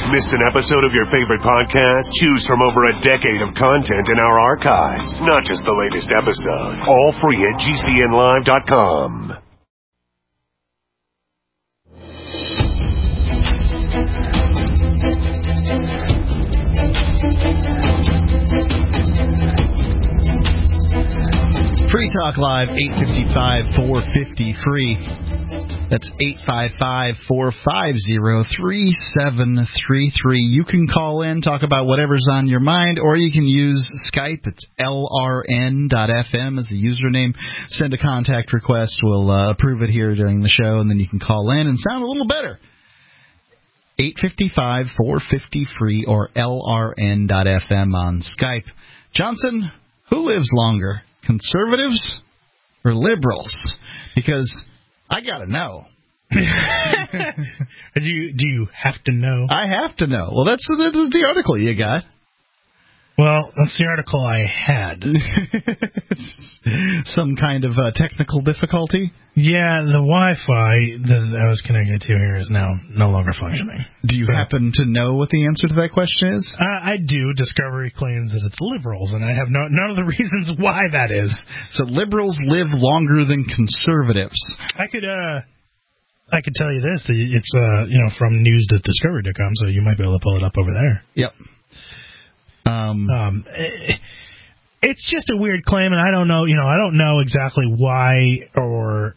Missed an episode of your favorite podcast? Choose from over a decade of content in our archives, not just the latest episode. All free at GCNlive.com. Free Talk Live, 855-450 free. That's 855-450-3733. You can call in, talk about whatever's on your mind, or you can use Skype. It's lrn.fm as the username. Send a contact request. We'll approve it here during the show, and then you can call in and sound a little better. 855-450 free or lrn.fm on Skype. Johnson, who lives longer, conservatives or liberals? Because I got to know. Do you have to know? I have to know. Well, that's the article you got. Well, that's the article I had. Some kind of technical difficulty? Yeah, the Wi-Fi that I was connected to here is now no longer functioning. Do you happen to know what the answer to that question is? I do. Discovery claims that it's liberals, and I have none of the reasons why that is. So liberals live longer than conservatives. I could tell you this. It's from news.discovery.com, so you might be able to pull it up over there. Yep. It's just a weird claim, and I don't know. I don't know exactly why, or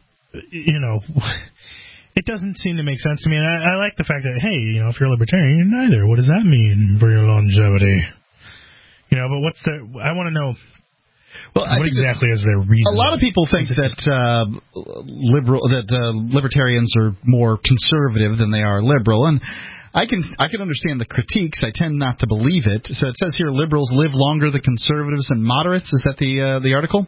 it doesn't seem to make sense to me. And I like the fact that, hey, if you're a libertarian, you're neither. What does that mean for your longevity? But what's the? I want to know. Well, what exactly is their reason? A lot of people think that libertarians are more conservative than they are liberal, and I can understand the critiques. I tend not to believe it. So it says here, liberals live longer than conservatives and moderates. Is that the article?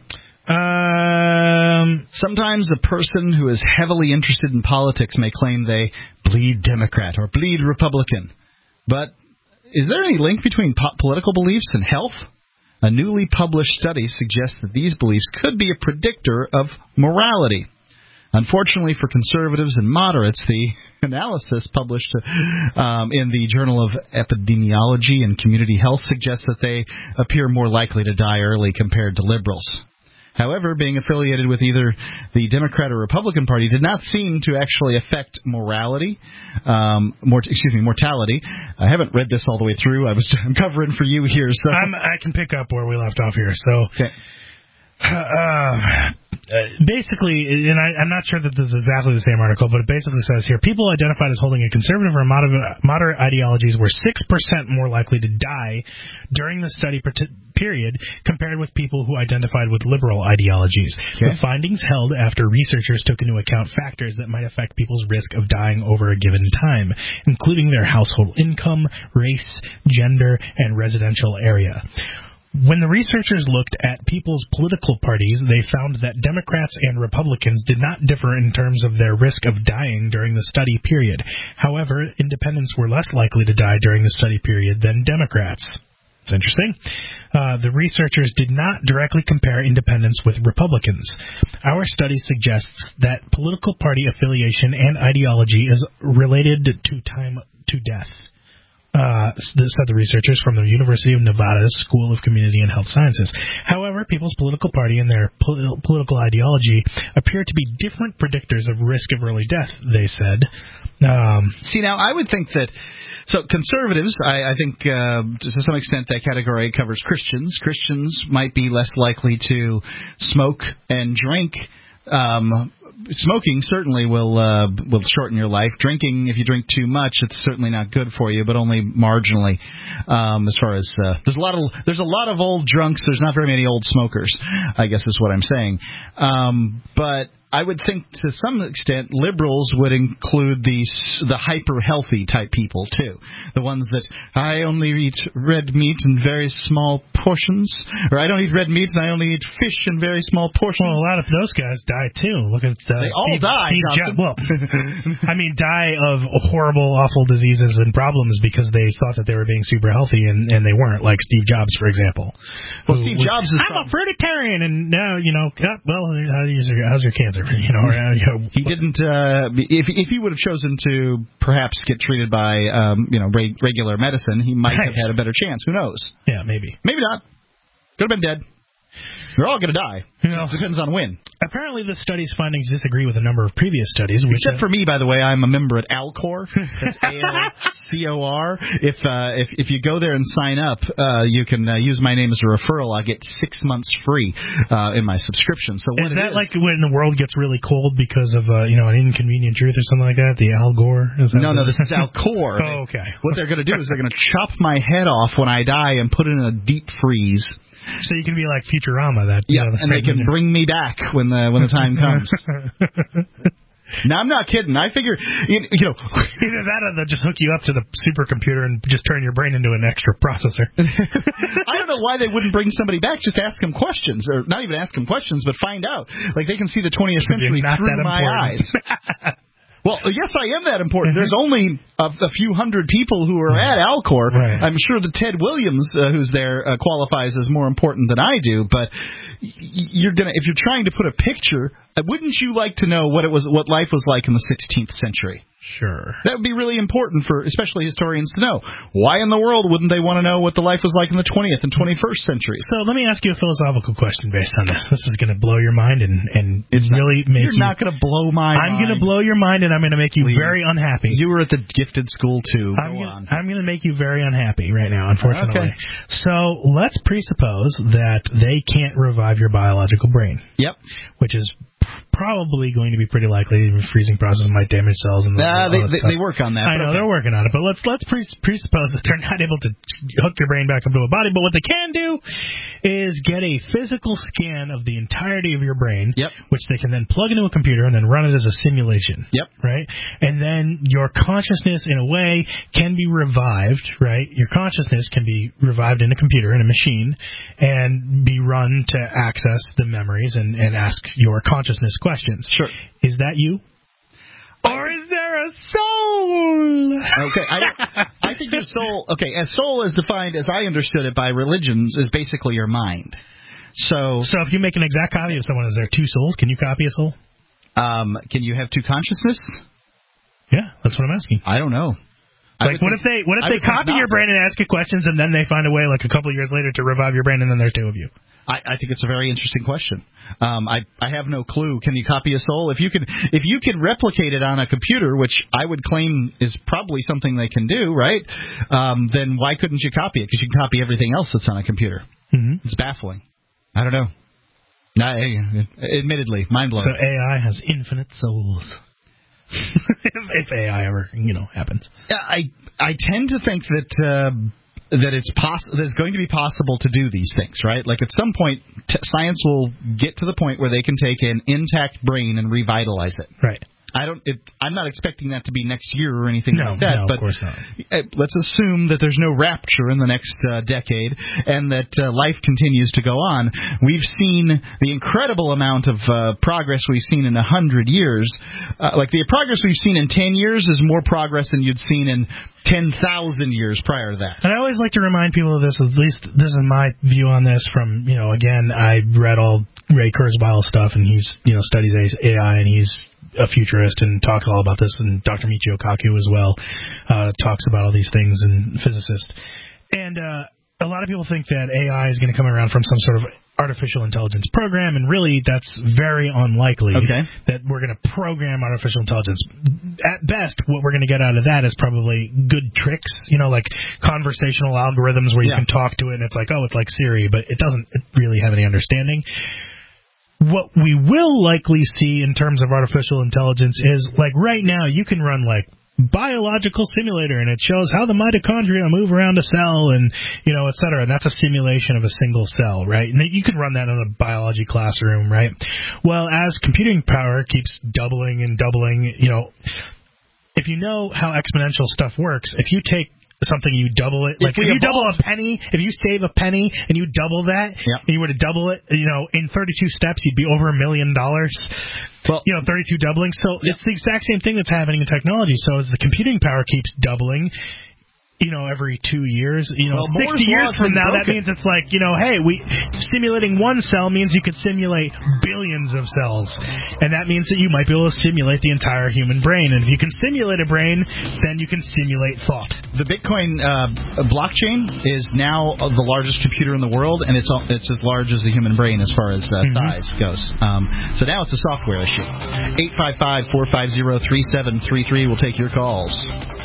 Sometimes a person who is heavily interested in politics may claim they bleed Democrat or bleed Republican. But is there any link between political beliefs and health? A newly published study suggests that these beliefs could be a predictor of morality. Unfortunately for conservatives and moderates, the analysis published in the Journal of Epidemiology and Community Health suggests that they appear more likely to die early compared to liberals. However, being affiliated with either the Democrat or Republican Party did not seem to actually affect mortality. I haven't read this all the way through. I'm covering for you here. So I can pick up where we left off here. So. Okay. Basically, and I'm not sure that this is exactly the same article, but it basically says here, people identified as holding a conservative or moderate ideologies were 6% more likely to die during the study period compared with people who identified with liberal ideologies. Okay. The findings held after researchers took into account factors that might affect people's risk of dying over a given time, including their household income, race, gender, and residential area. When the researchers looked at people's political parties, they found that Democrats and Republicans did not differ in terms of their risk of dying during the study period. However, independents were less likely to die during the study period than Democrats. It's interesting. The researchers did not directly compare independents with Republicans. Our study suggests that political party affiliation and ideology is related to time to death. Said the researchers from the University of Nevada's School of Community and Health Sciences. However, people's political party and their political ideology appear to be different predictors of risk of early death, they said. See, now, I would think that... So conservatives, I think to some extent that category covers Christians. Christians might be less likely to smoke and drink. Smoking certainly will shorten your life. Drinking, if you drink too much, it's certainly not good for you, but only marginally. As far as there's a lot of old drunks. There's not very many old smokers, I guess is what I'm saying. But I would think to some extent liberals would include the hyper-healthy type people, too. The ones that, I only eat red meat in very small portions, or I don't eat red meat and I only eat fish in very small portions. Well, a lot of those guys die, too. Look at they all die, die of horrible, awful diseases and problems because they thought that they were being super healthy and they weren't, like Steve Jobs, for example. Well, Steve Jobs is... I'm a fruitarian, and now, how's your cancer? He didn't. If he would have chosen to perhaps get treated by regular medicine, he might have had a better chance. Who knows? Yeah, maybe. Maybe not. Could have been dead. They're all going to die. It depends on when. Apparently, the study's findings disagree with a number of previous studies. Except for me, by the way, I'm a member at Alcor. That's ALCOR. If you go there and sign up, you can use my name as a referral. I get 6 months free in my subscription. So is that like when the world gets really cold because of an inconvenient truth or something like that? The Al Gore? No, this is Alcor. Oh, okay. What they're going to do is they're going to chop my head off when I die and put it in a deep freeze. So you can be like Futurama, and they can bring me back when the time comes. No, I'm not kidding. I figure, either that or they'll just hook you up to the supercomputer and just turn your brain into an extra processor. I don't know why they wouldn't bring somebody back. Just ask them questions, or not even ask them questions, but find out. Like they can see the 20th century through my eyes. Well, yes, I am that important. There's only a few hundred people who are at Alcor. Right. I'm sure that Ted Williams, who's there, qualifies as more important than I do. But if you're trying to put a picture, wouldn't you like to know what life was like in the 16th century? Sure. That would be really important for especially historians to know. Why in the world wouldn't they want to know what the life was like in the 20th and 21st centuries? So let me ask you a philosophical question based on this. This is going to blow your mind and it's really make You're not going to blow my mind. I'm going to blow your mind and I'm going to make you very unhappy. You were at the gifted school, too. I'm going to make you very unhappy right now, unfortunately. Okay. So let's presuppose that they can't revive your biological brain. Yep. Which is probably going to be pretty likely. The freezing process might damage cells and they work on that. I know they're working on it, but let's presuppose that they're not able to hook your brain back up to a body. But what they can do is get a physical scan of the entirety of your brain, which they can then plug into a computer and then run it as a simulation. Yep. Right, and then your consciousness, in a way, can be revived. Right, your consciousness can be revived in a computer, in a machine, and be run to access the memories and ask your consciousness questions. Sure. Is that you? Or is there a soul? Okay, I think your soul. Okay, a soul is defined, as I understood it by religions, is basically your mind. So if you make an exact copy of someone, is there two souls? Can you copy a soul? Can you have two consciousness? Yeah, that's what I'm asking. I don't know. Like, what if they copy your brain and ask you questions, and then they find a way, like a couple of years later, to revive your brain, and then there's two of you? I think it's a very interesting question. I have no clue. Can you copy a soul? If you can replicate it on a computer, which I would claim is probably something they can do, right? Then why couldn't you copy it? Because you can copy everything else that's on a computer. Mm-hmm. It's baffling. I don't know. Admittedly, mind blowing. So AI has infinite souls. if AI ever, happens. I tend to think that it's going to be possible to do these things, right? Like at some point, science will get to the point where they can take an intact brain and revitalize it. Right. I'm not expecting that to be next year or anything like that. No, but of course not. Let's assume that there's no rapture in the next decade and that life continues to go on. We've seen the incredible amount of progress we've seen in 100 years. Like the progress we've seen in 10 years is more progress than you'd seen in 10,000 years prior to that. And I always like to remind people of this. At least this is my view on this. From again, I read all Ray Kurzweil stuff, and he's studies AI, and he's a futurist and talks all about this, and Dr. Michio Kaku as well talks about all these things, and physicist. And a lot of people think that AI is going to come around from some sort of artificial intelligence program, and really that's very unlikely that we're going to program artificial intelligence. At best, what we're going to get out of that is probably good tricks, like conversational algorithms where you can talk to it, and it's like, oh, it's like Siri, but it doesn't really have any understanding. What we will likely see in terms of artificial intelligence is, like right now, you can run like biological simulator, and it shows how the mitochondria move around a cell, and et cetera. And that's a simulation of a single cell, right? And you can run that in a biology classroom, right? Well, as computing power keeps doubling and doubling, if you know how exponential stuff works, if you take something, you double it. Like if you double a penny, if you save a penny and you double that, and you were to double it, in 32 steps, you'd be over $1 million. Well, 32 doubling. So it's the exact same thing that's happening in technology. So as the computing power keeps doubling, every 2 years. 60 Moore's years law from now, broken. that means it's like, hey, stimulating one cell means you could simulate billions of cells. And that means that you might be able to simulate the entire human brain. And if you can simulate a brain, then you can simulate thought. The Bitcoin blockchain is now the largest computer in the world, and it's as large as the human brain as far as size goes. So now it's a software issue. 855-450-3733. We'll take your calls.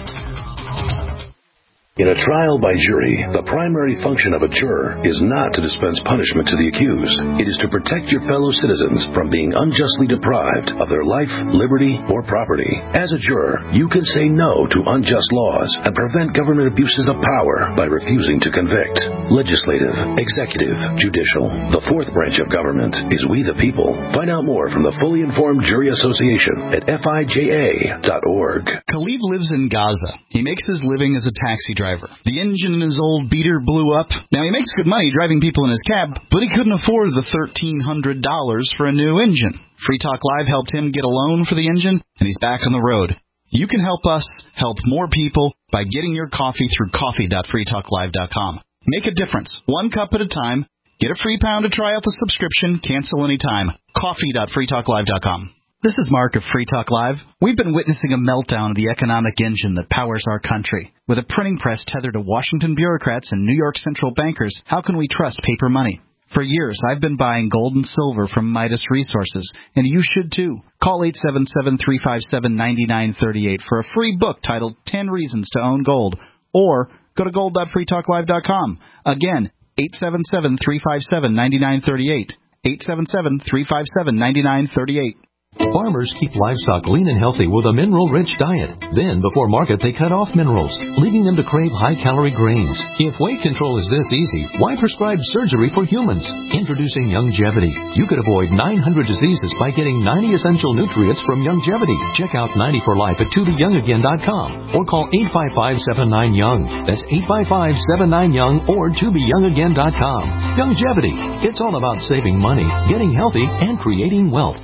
In a trial by jury, the primary function of a juror is not to dispense punishment to the accused. It is to protect your fellow citizens from being unjustly deprived of their life, liberty, or property. As a juror, you can say no to unjust laws and prevent government abuses of power by refusing to convict. Legislative, executive, judicial. The fourth branch of government is we the people. Find out more from the Fully Informed Jury Association at FIJA.org. Khalid lives in Gaza. He makes his living as a taxi driver. The engine in his old beater blew up. Now, he makes good money driving people in his cab, but he couldn't afford the $1,300 for a new engine. Free Talk Live helped him get a loan for the engine, and he's back on the road. You can help us help more people by getting your coffee through coffee.freetalklive.com. Make a difference, one cup at a time. Get a free pound to try out the subscription. Cancel anytime. Coffee.freetalklive.com. This is Mark of Free Talk Live. We've been witnessing a meltdown of the economic engine that powers our country. With a printing press tethered to Washington bureaucrats and New York central bankers, how can we trust paper money? For years, I've been buying gold and silver from Midas Resources, and you should too. Call 877-357-9938 for a free book titled 10 Reasons to Own Gold, or go to gold.freetalklive.com. Again, 877-357-9938. 877-357-9938. Farmers keep livestock lean and healthy with a mineral-rich diet. Then, before market, they cut off minerals, leading them to crave high-calorie grains. If weight control is this easy, why prescribe surgery for humans? Introducing Youngevity. You could avoid 900 diseases by getting 90 essential nutrients from Youngevity. Check out 90 for Life at tobeyoungagain.com or call 855-79-YOUNG. That's 855-79-YOUNG or tobeyoungagain.com. Youngevity. It's all about saving money, getting healthy, and creating wealth.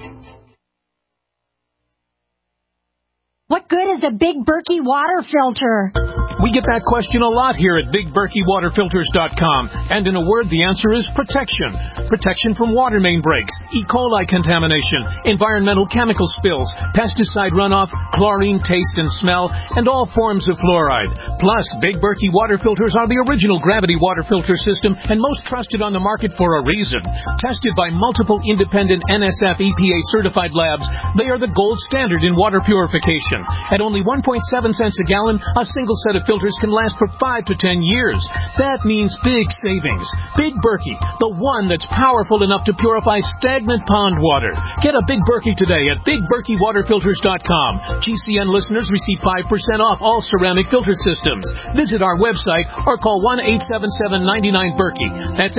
What good is a Big Berkey water filter? We get that question a lot here at BigBerkeyWaterFilters.com. And in a word, the answer is protection. Protection from water main breaks, E. coli contamination, environmental chemical spills, pesticide runoff, chlorine taste and smell, and all forms of fluoride. Plus, Big Berkey water filters are the original gravity water filter system and most trusted on the market for a reason. Tested by multiple independent NSF EPA certified labs, they are the gold standard in water purification. At only 1.7 cents a gallon, a single set of filters can last for 5 to 10 years. That means big savings. Big Berkey, the one that's powerful enough to purify stagnant pond water. Get a Big Berkey today at BigBerkeyWaterFilters.com. GCN listeners receive 5% off all ceramic filter systems. Visit our website or call 1-877-99-BERKEY. That's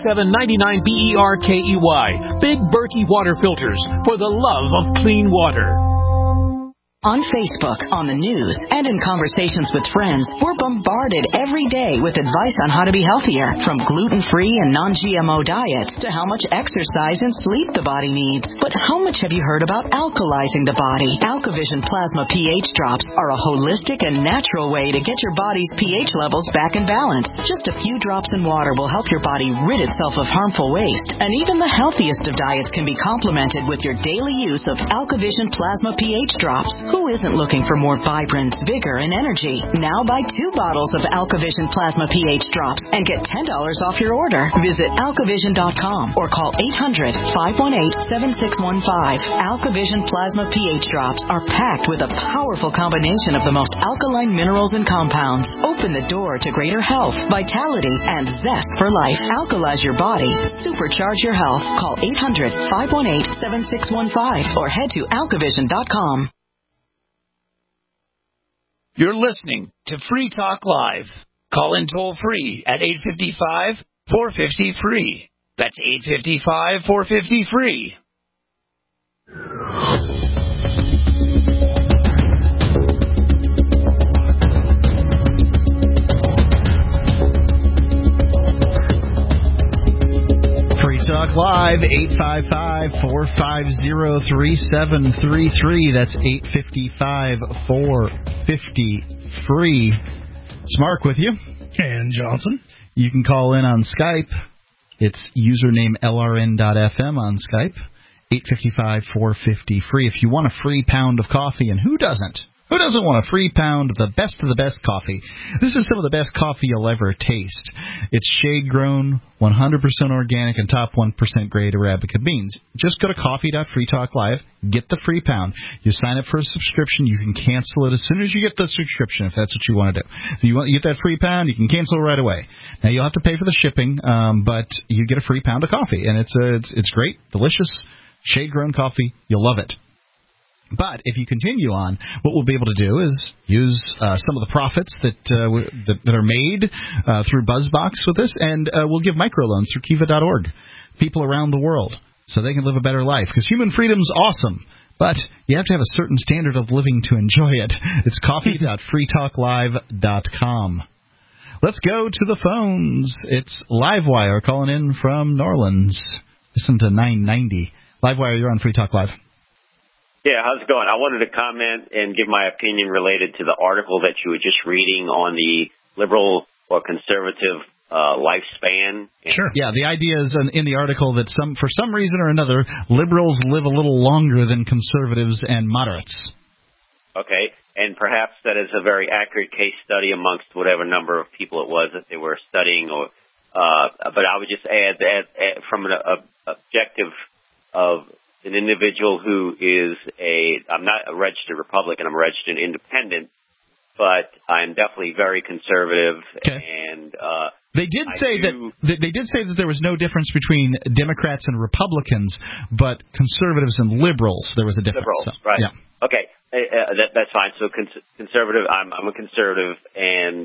877-99-BERKEY. Big Berkey Water Filters, for the love of clean water. On Facebook, on the news, and in conversations with friends, we're bombarded every day with advice on how to be healthier, from gluten-free and non-GMO diets to how much exercise and sleep the body needs. But how much have you heard about alkalizing the body? AlkaVision Plasma pH drops are a holistic and natural way to get your body's pH levels back in balance. Just a few drops in water will help your body rid itself of harmful waste. And even the healthiest of diets can be complemented with your daily use of AlkaVision Plasma pH drops. Who isn't looking for more vibrance, vigor, and energy? Now buy 2 bottles of AlkaVision Plasma pH drops and get $10 off your order. Visit alkavision.com or call 800-518-7615. AlkaVision Plasma pH drops are packed with a powerful combination of the most alkaline minerals and compounds. Open the door to greater health, vitality, and zest for life. Alkalize your body. Supercharge your health. Call 800-518-7615 or head to alkavision.com. You're listening to Free Talk Live. Call in toll-free at 855-450-FREE. That's 855-450-FREE. Free Talk Live, 855-450-3733. That's 855-450-FREE. It's Mark with you. And Johnson. You can call in on Skype. It's username LRN.FM on Skype. 855-450-FREE. If you want a free pound of coffee, and who doesn't? Who doesn't want a free pound of the best coffee? This is some of the best coffee you'll ever taste. It's shade-grown, 100% organic, and top 1% grade Arabica beans. Just go to coffee.freetalklive, get the free pound. You sign up for a subscription. You can cancel it as soon as you get the subscription, if that's what you want to do. If you want to get that free pound, you can cancel it right away. Now, you'll have to pay for the shipping, but you get a free pound of coffee, and it's great, delicious, shade-grown coffee. You'll love it. But if you continue on, what we'll be able to do is use some of the profits that are made through BuzzBox with this, and we'll give microloans through Kiva.org, people around the world, so they can live a better life. Because human freedom's awesome, but you have to have a certain standard of living to enjoy it. It's coffee.freetalklive.com. Let's go to the phones. It's Livewire calling in from New Orleans. Listen to 990. Livewire, you're on Free Talk Live. Yeah, how's it going? I wanted to comment and give my opinion related to the article that you were just reading on the liberal or conservative lifespan. Sure. Yeah, the idea is in the article that for some reason or another, liberals live a little longer than conservatives and moderates. Okay, and perhaps that is a very accurate case study amongst whatever number of people it was that they were studying. But I would just add that from an objective of an individual who is I'm not a registered Republican, I'm a registered independent, but I'm definitely very conservative. Okay. And they did say that there was no difference between Democrats and Republicans, but conservatives and liberals there was a difference. Liberals, so, right? Yeah. Okay, that's fine. So conservative, I'm a conservative, and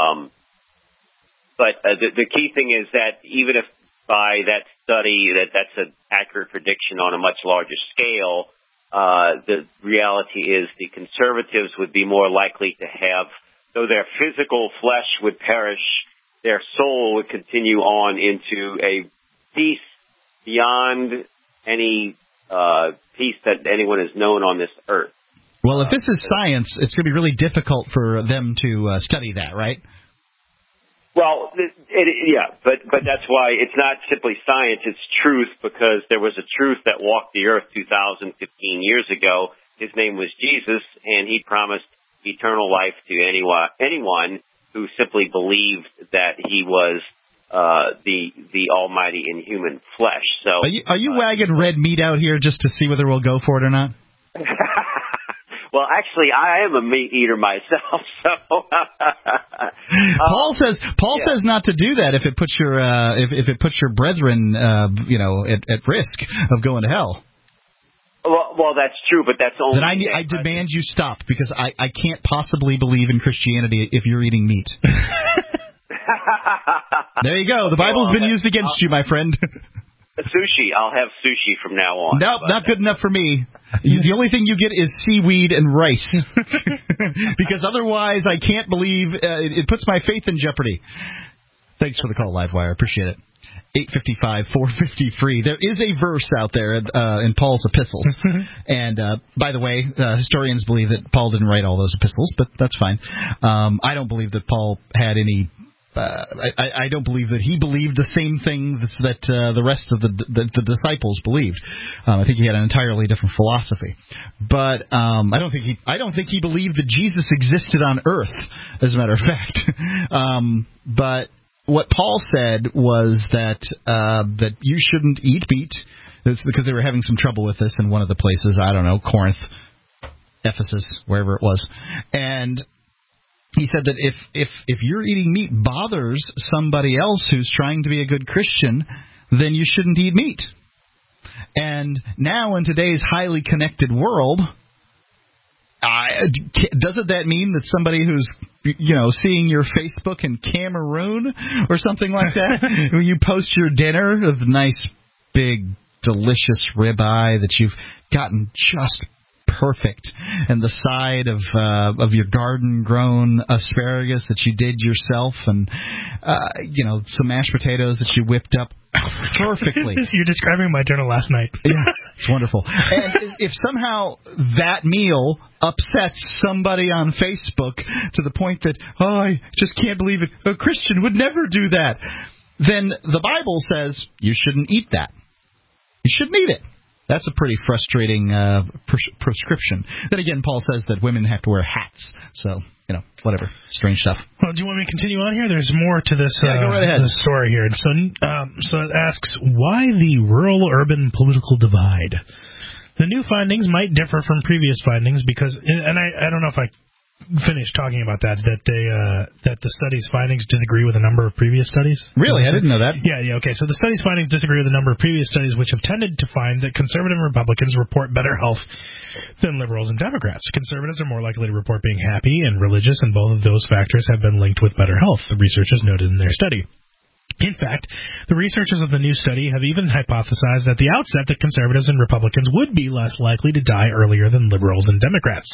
but the key thing is that even if by that study that's an accurate prediction on a much larger scale, the reality is the conservatives would be more likely to have, though their physical flesh would perish, their soul would continue on into a peace beyond any peace that anyone has known on this earth. Well, if this is science, it's going to be really difficult for them to study that, right? Well, but that's why it's not simply science, it's truth, because there was a truth that walked the earth 2,015 years ago. His name was Jesus, and he promised eternal life to anyone who simply believed that he was the Almighty in human flesh. So, are you wagging red meat out here just to see whether we'll go for it or not? Well, actually, I am a meat eater myself. So Paul says not to do that if it puts your brethren at risk of going to hell. Well, that's true, but that's only. Then I demand you stop, because I can't possibly believe in Christianity if you're eating meat. There you go. The Bible's been used against you, my friend. Sushi. I'll have sushi from now on. Nope, not good enough for me. The only thing you get is seaweed and rice. Because otherwise, I can't believe it puts my faith in jeopardy. Thanks for the call, Livewire. Appreciate it. 855-450-FREE. There is a verse out there in Paul's epistles. And, by the way, historians believe that Paul didn't write all those epistles, but that's fine. I don't believe that Paul had any... I don't believe that he believed the same thing that the rest of the disciples believed. I think he had an entirely different philosophy. But I don't think he believed that Jesus existed on earth, as a matter of fact. But what Paul said was that you shouldn't eat meat. It's because they were having some trouble with this in one of the places, I don't know, Corinth, Ephesus, wherever it was. And he said that if you're eating meat bothers somebody else who's trying to be a good Christian, then you shouldn't eat meat. And now in today's highly connected world, doesn't that mean that somebody who's, seeing your Facebook in Cameroon or something like that, when you post your dinner of nice, big, delicious ribeye that you've gotten just perfect, and the side of your garden-grown asparagus that you did yourself, and some mashed potatoes that you whipped up perfectly. You're describing my dinner last night. Yeah, it's wonderful. And if somehow that meal upsets somebody on Facebook to the point that, I just can't believe it, a Christian would never do that, then the Bible says you shouldn't eat that. You shouldn't eat it. That's a pretty frustrating prescription. Then again, Paul says that women have to wear hats. So, whatever. Strange stuff. Well, do you want me to continue on here? There's more to this, go right ahead. This story here. So it asks, why the rural-urban political divide? The new findings might differ from previous findings because, and I don't know if I finished talking about that the study's findings disagree with a number of previous studies. Really? I didn't know that. Yeah, okay. So the study's findings disagree with a number of previous studies which have tended to find that conservative Republicans report better health than liberals and Democrats. Conservatives are more likely to report being happy and religious, and both of those factors have been linked with better health, the researchers noted in their study. In fact, the researchers of the new study have even hypothesized at the outset that conservatives and Republicans would be less likely to die earlier than liberals and Democrats.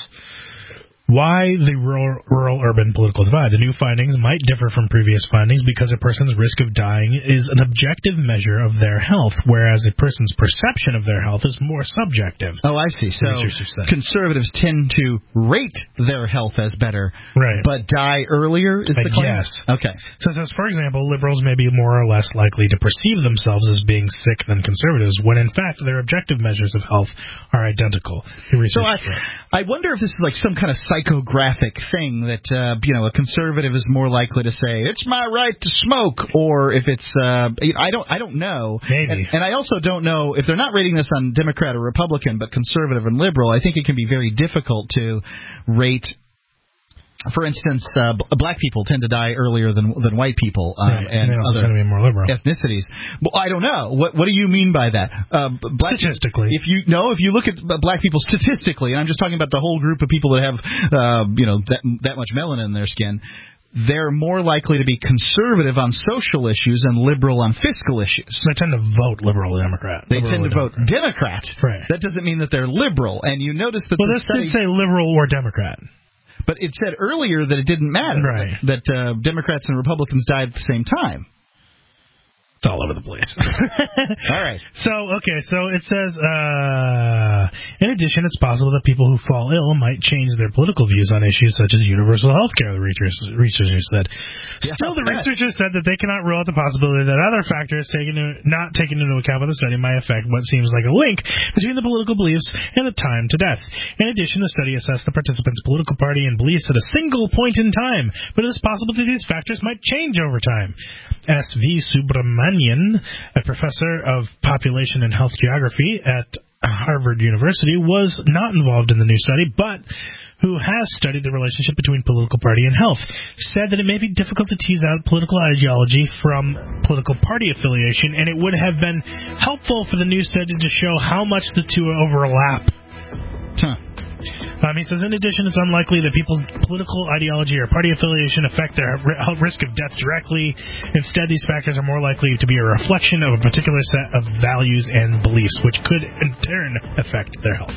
Why the rural-urban political divide? The new findings might differ from previous findings because a person's risk of dying is an objective measure of their health, whereas a person's perception of their health is more subjective. Oh, I see. So conservatives tend to rate their health as better, right, but die earlier is the claim? Yes. Okay. So it says, for example, liberals may be more or less likely to perceive themselves as being sick than conservatives, when in fact their objective measures of health are identical. So I wonder if this is like some kind of psychographic thing that a conservative is more likely to say it's my right to smoke, or if it's I don't know. Maybe. And I also don't know if they're not rating this on Democrat or Republican, but conservative and liberal. I think it can be very difficult to rate. For instance, black people tend to die earlier than white people, and other tend to be more liberal ethnicities. Well, I don't know. What do you mean by that? Statistically, if you look at black people statistically, and I'm just talking about the whole group of people that have that much melanin in their skin, they're more likely to be conservative on social issues and liberal on fiscal issues. They tend to vote liberal or Democrat. They tend to vote Democrat. Right. That doesn't mean that they're liberal. And you notice that this did say liberal or Democrat. But it said earlier that it didn't matter, right, that Democrats and Republicans died at the same time. It's all over the place. All right. So it says, in addition, it's possible that people who fall ill might change their political views on issues such as universal health care, the researchers said. Still, the researchers said that they cannot rule out the possibility that other factors not taken into account by the study might affect what seems like a link between the political beliefs and the time to death. In addition, the study assessed the participants' political party and beliefs at a single point in time, but it is possible that these factors might change over time. S.V. Subramanian, a professor of population and health geography at Harvard University, was not involved in the new study, but who has studied the relationship between political party and health, said that it may be difficult to tease out political ideology from political party affiliation, and it would have been helpful for the new study to show how much the two overlap. He says, in addition, it's unlikely that people's political ideology or party affiliation affect their risk of death directly. Instead, these factors are more likely to be a reflection of a particular set of values and beliefs, which could, in turn, affect their health.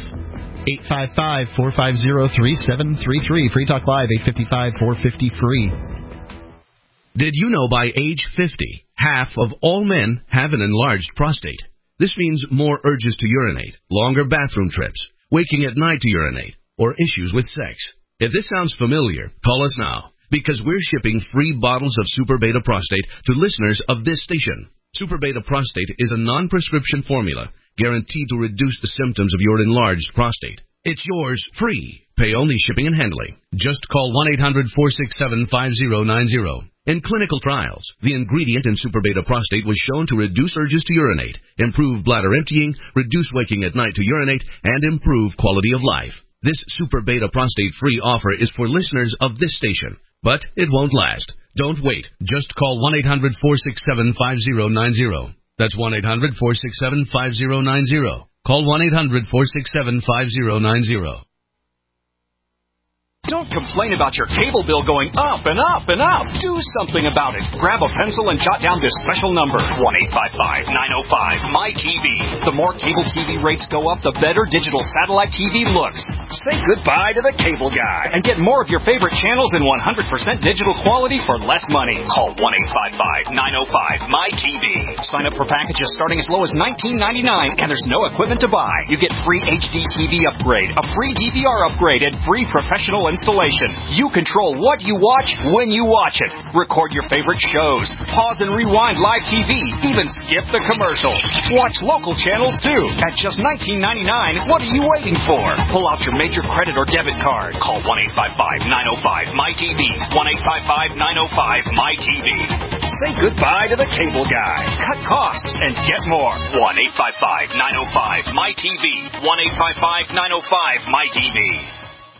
855-450-3733. Free Talk Live, 855-450-FREE. Did you know by age 50, half of all men have an enlarged prostate? This means more urges to urinate, longer bathroom trips, waking at night to urinate, or issues with sex. If this sounds familiar, call us now, because we're shipping free bottles of Super Beta Prostate to listeners of this station. Super Beta Prostate is a non-prescription formula guaranteed to reduce the symptoms of your enlarged prostate. It's yours free. Pay only shipping and handling. Just call 1-800-467-5090. In clinical trials, the ingredient in Super Beta Prostate was shown to reduce urges to urinate, improve bladder emptying, reduce waking at night to urinate, and improve quality of life. This Super Beta Prostate free offer is for listeners of this station, but it won't last. Don't wait. Just call 1-800-467-5090. That's 1-800-467-5090. Call 1-800-467-5090. Don't complain about your cable bill going up and up and up. Do something about it. Grab a pencil and jot down this special number, 1-855-905-MY-TV. The more cable TV rates go up, the better digital satellite TV looks. Say goodbye to the cable guy and get more of your favorite channels in 100% digital quality for less money. Call 1-855-905-MY-TV. Sign up for packages starting as low as $19.99, and there's no equipment to buy. You get free HD TV upgrade, a free DVR upgrade, and free professional installation. You control what you watch when you watch it. Record your favorite shows. Pause and rewind live TV. Even skip the commercials. Watch local channels too. At just $19.99, what are you waiting for? Pull out your major credit or debit card. Call 1-855-905-MY-TV. 1-855-905-MY-TV. Say goodbye to the cable guy. Cut costs and get more. 1-855-905-MY-TV. 1-855-905-MY-TV.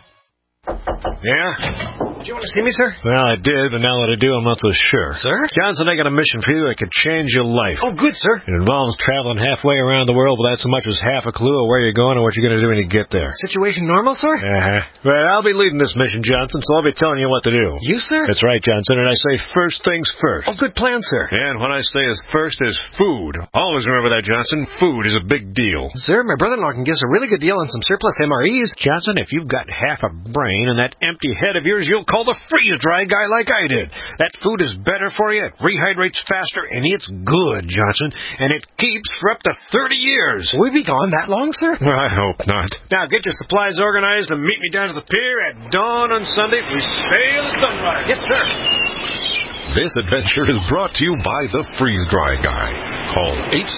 Yeah? Did you want to see me, sir? Well, I did, but now that I do, I'm not so sure. Sir? Johnson, I got a mission for you that could change your life. Oh, good, sir. It involves traveling halfway around the world without so much as half a clue of where you're going or what you're going to do when you get there. Situation normal, sir? Well, I'll be leading this mission, Johnson, so I'll be telling you what to do. You, sir? That's right, Johnson, and I say first things first. Oh, good plan, sir. And what I say is first is food. Always remember that, Johnson. Food is a big deal. Sir, my brother-in-law can give us a really good deal on some surplus MREs. Johnson, if you've got half a brain and that empty head of yours, you'll call the freeze-dry guy like I did. That food is better for you, it rehydrates faster, and it's good, Johnson, and it keeps for up to 30 years. Will we be gone that long, sir? Well, I hope not. Now, get your supplies organized and meet me down to the pier at dawn on Sunday. We sail at sunrise. Yes, sir. This adventure is brought to you by the Freeze Dry Guy. Call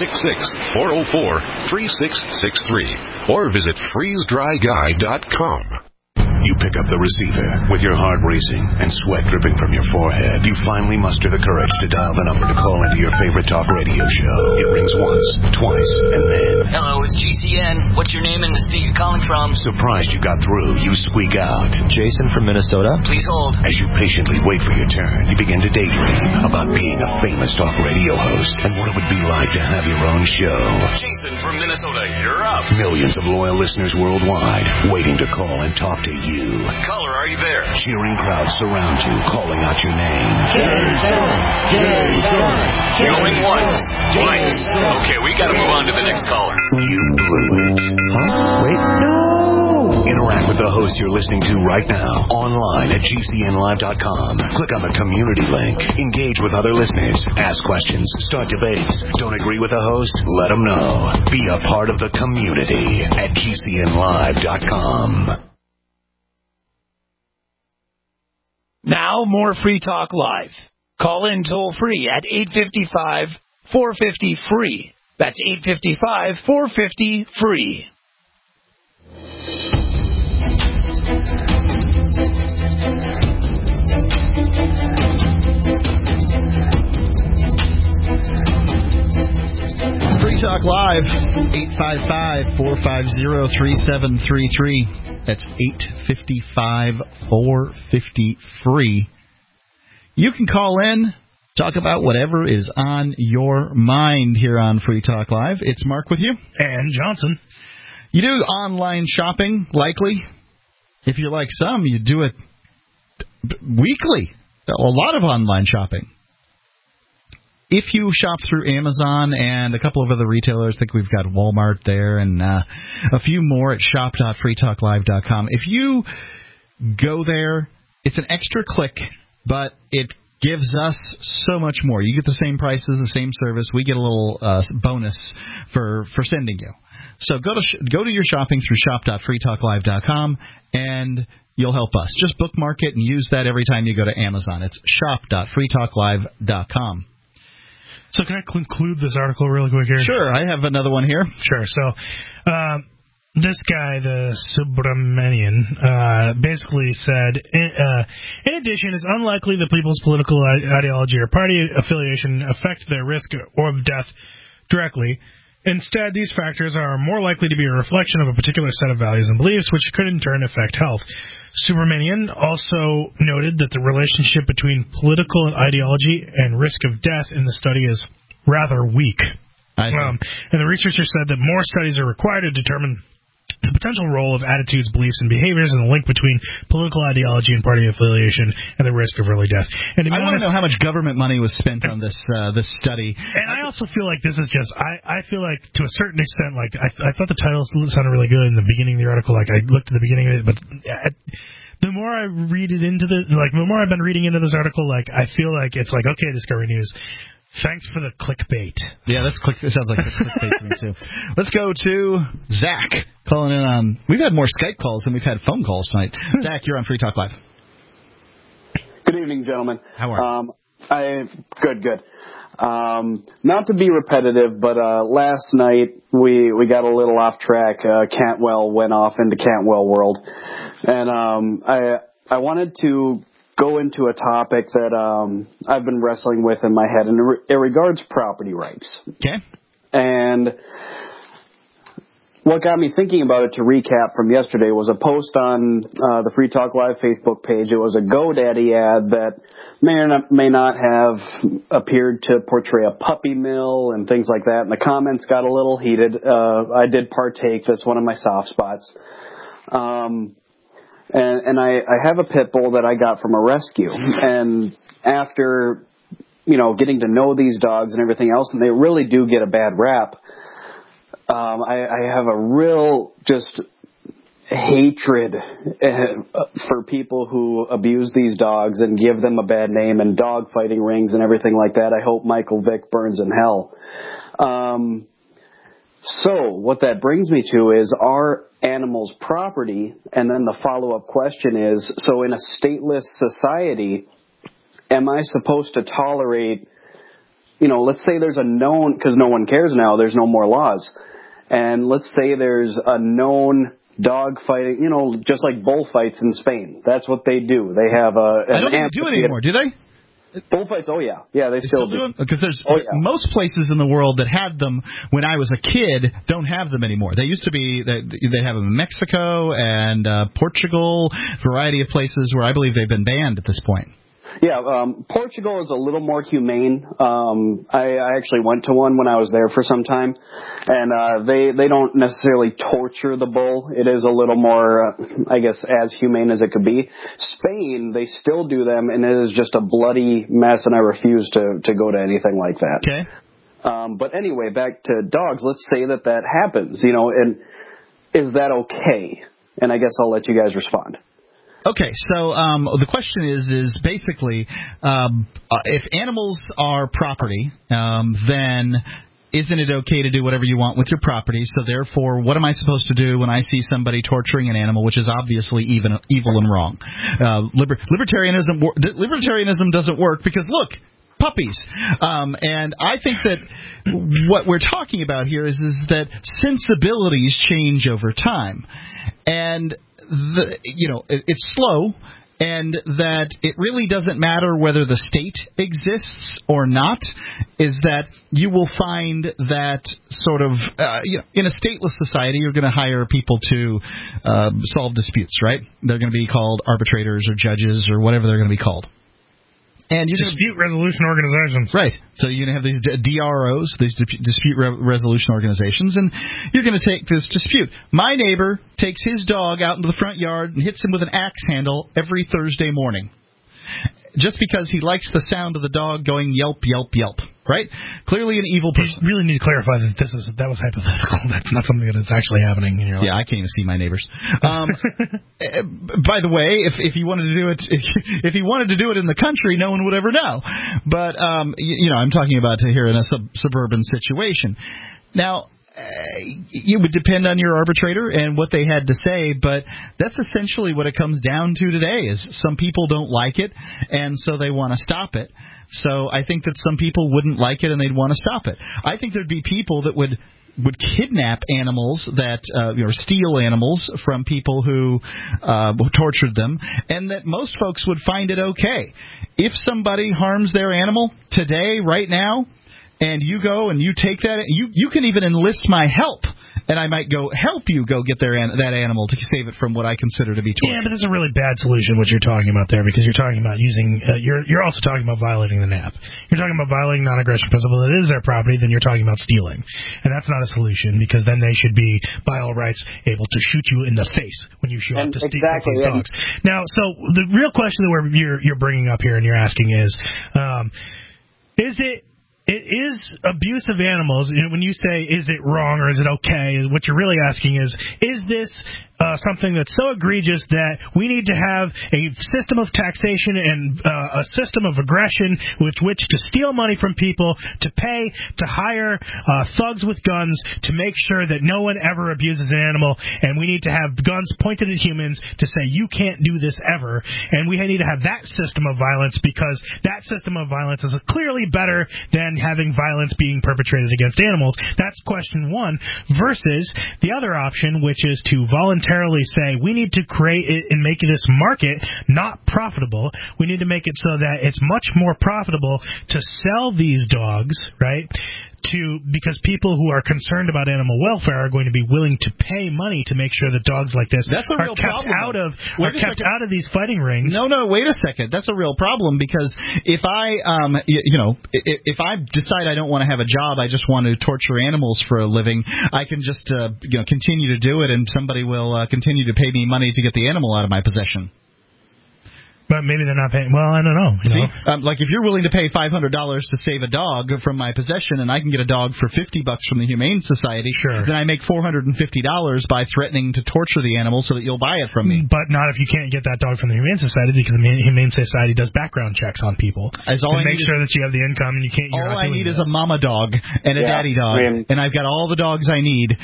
866-404-3663 or visit freezedryguy.com. You pick up the receiver. With your heart racing and sweat dripping from your forehead, you finally muster the courage to dial the number to call into your favorite talk radio show. It rings once, twice, and then... Hello, it's GCN. What's your name and the state you're calling from? Surprised you got through, you squeak out. Jason from Minnesota. Please hold. As you patiently wait for your turn, you begin to daydream about being a famous talk radio host and what it would be like to have your own show. Jason from Minnesota, you're up. Millions of loyal listeners worldwide waiting to call and talk to you. Caller, are you there? Cheering crowds surround you, calling out your name. Jason! Jason! Going once, twice. Okay, we gotta move on to the next caller. You blew it. Huh? Wait, no! Interact with the host you're listening to right now, online at GCNlive.com. Click on the community link. Engage with other listeners. Ask questions. Start debates. Don't agree with the host? Let them know. Be a part of the community at GCNlive.com. Now, more Free Talk Live. Call in toll-free at 855-450-FREE. That's 855-450-FREE. Free Talk Live, 855-450-3733. That's 855-450-FREE. You can call in, talk about whatever is on your mind here on Free Talk Live. It's Mark with you. And Johnson. You do online shopping, likely. If you're like some, you do it weekly. A lot of online shopping. If you shop through Amazon and a couple of other retailers, I think we've got Walmart there and a few more at shop.freetalklive.com. If you go there, it's an extra click, but it gives us so much more. You get the same prices, the same service. We get a little bonus for sending you. So go to your shopping through shop.freetalklive.com, and you'll help us. Just bookmark it and use that every time you go to Amazon. It's shop.freetalklive.com. So can I conclude this article really quick here? Sure, I have another one here. Sure. So this guy, the Subramanian, basically said, in addition, it's unlikely that people's political ideology or party affiliation affect their risk of death directly. Instead, these factors are more likely to be a reflection of a particular set of values and beliefs, which could in turn affect health. Subramanian also noted that the relationship between political ideology and risk of death in the study is rather weak. And the researcher said that more studies are required to determine the potential role of attitudes, beliefs, and behaviors and the link between political ideology and party affiliation and the risk of early death. And I want to know how much government money was spent on this study. And I also feel like this is just, I feel like to a certain extent, like I thought the title sounded really good in the beginning of the article. Like I looked at the beginning of it, but the more I read it into the more I've been reading into this article, like I feel like it's like, okay, Discovery News, thanks for the clickbait. Yeah, it sounds like clickbait to me too. Let's go to Zach calling in on. We've had more Skype calls than we've had phone calls tonight. Zach, you're on Free Talk Live. Good evening, gentlemen. How are you? Good. Not to be repetitive, but last night we got a little off track. Cantwell went off into Cantwell World, and I wanted to go into a topic that I've been wrestling with in my head, and it regards property rights. Okay. And what got me thinking about it, to recap from yesterday, was a post on the Free Talk Live Facebook page. It was a GoDaddy ad that may or may not have appeared to portray a puppy mill and things like that, and the comments got a little heated. I did partake. That's one of my soft spots. And I have a pit bull that I got from a rescue. And after, getting to know these dogs and everything else, and they really do get a bad rap, I have a real just hatred for people who abuse these dogs and give them a bad name and dog fighting rings and everything like that. I hope Michael Vick burns in hell. So what that brings me to is, are animals property? And then the follow-up question is, so in a stateless society, am I supposed to tolerate, let's say there's a known, because no one cares now, there's no more laws. And let's say there's a known dog fighting, just like bullfights in Spain. That's what they do. They have I don't think they do it anymore, do they? Bullfights, oh yeah. Yeah, they still do. Because there's most places in the world that had them when I was a kid don't have them anymore. They used to be, they have them in Mexico and Portugal, variety of places where I believe they've been banned at this point. Yeah, Portugal is a little more humane. I actually went to one when I was there for some time, and they don't necessarily torture the bull. It is a little more, I guess, as humane as it could be. Spain, they still do them, and it is just a bloody mess, and I refuse to go to anything like that. Okay. But anyway, back to dogs. Let's say that happens, and is that okay? And I guess I'll let you guys respond. Okay, so the question is basically, if animals are property, then isn't it okay to do whatever you want with your property? So therefore, what am I supposed to do when I see somebody torturing an animal, which is obviously evil and wrong? Libertarianism doesn't work because, look, puppies. And I think that what we're talking about here is that sensibilities change over time. And it's slow, and that it really doesn't matter whether the state exists or not, is that you will find that sort of, in a stateless society, you're going to hire people to solve disputes, right? They're going to be called arbitrators or judges or whatever they're going to be called. And you're dispute resolution organizations. Right. So you're going to have these DROs, these dispute resolution organizations, and you're going to take this dispute. My neighbor takes his dog out into the front yard and hits him with an axe handle every Thursday morning, just because he likes the sound of the dog going yelp, yelp, yelp. Right? Clearly an evil person. You really need to clarify that that was hypothetical. That's not something that is actually happening in your life. Yeah, I can't even see my neighbors. By the way, if he wanted to do it, if he wanted to do it in the country, no one would ever know. But I'm talking about here in a suburban situation. Now, it would depend on your arbitrator and what they had to say, but that's essentially what it comes down to today. Is some people don't like it, and so they want to stop it. So I think that some people wouldn't like it and they'd want to stop it. I think there'd be people that would kidnap animals or steal animals from people who tortured them, and that most folks would find it okay. If somebody harms their animal today, right now, and you go and you take that, you can even enlist my help and I might go help you go get that animal to save it from what I consider to be torture. Yeah, but that's a really bad solution, what you're talking about there, because you're talking about using, you're also talking about violating the NAP. You're talking about violating non-aggression principle. It is their property, then you're talking about stealing. And that's not a solution, because then they should be, by all rights, able to shoot you in the face when you show up to steal these dogs. Now, so the real question that you're bringing up here and you're asking is it is abuse of animals. When you say, is it wrong or is it okay, what you're really asking is this something that's so egregious that we need to have a system of taxation and a system of aggression with which to steal money from people, to pay, to hire thugs with guns to make sure that no one ever abuses an animal, and we need to have guns pointed at humans to say, you can't do this ever, and we need to have that system of violence, because that system of violence is clearly better than having violence being perpetrated against animals. That's question one, versus the other option, which is to voluntarily say we need to create it and make this market not profitable. We need to make it so that it's much more profitable to sell these dogs, right? Because people who are concerned about animal welfare are going to be willing to pay money to make sure that dogs like this are kept out of these fighting rings. No, wait a second. That's a real problem, because if I, if I decide I don't want to have a job, I just want to torture animals for a living, I can just, continue to do it, and somebody will continue to pay me money to get the animal out of my possession. But maybe they're not paying. Well, I don't know. See, like if you're willing to pay $500 to save a dog from my possession, and I can get a dog for $50 from the Humane Society, then I make $450 by threatening to torture the animal so that you'll buy it from me. But not if you can't get that dog from the Humane Society, because the Humane Society does background checks on people to make sure that you have the income and you can't. All I need is a mama dog and a daddy dog, and I've got all the dogs I need